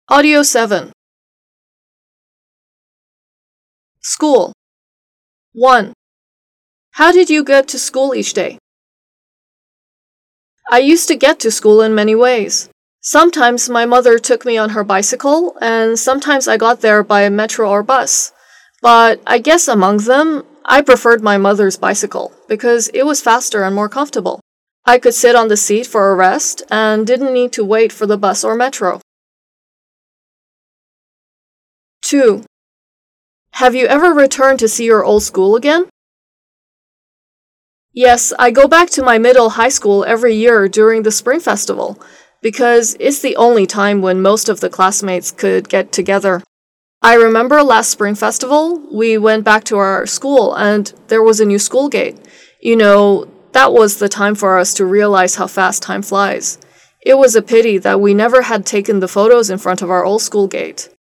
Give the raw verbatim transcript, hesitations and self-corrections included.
Audio seven. School. one. How did you get to school each day? I used to get to school in many ways. Sometimes my mother took me on her bicycle, and sometimes I got there by metro or bus. But I guess among them, I preferred my mother's bicycle because it was faster and more comfortable. I could sit on the seat for a rest and didn't need to wait for the bus or metro. two. Have you ever returned to see your old school again? Yes, I go back to my middle high school every year during the Spring Festival because it's the only time when most of the classmates could get together. I remember last Spring Festival, we went back to our school and there was a new school gate. You know, that was the time for us to realize how fast time flies. It was a pity that we never had taken the photos in front of our old school gate.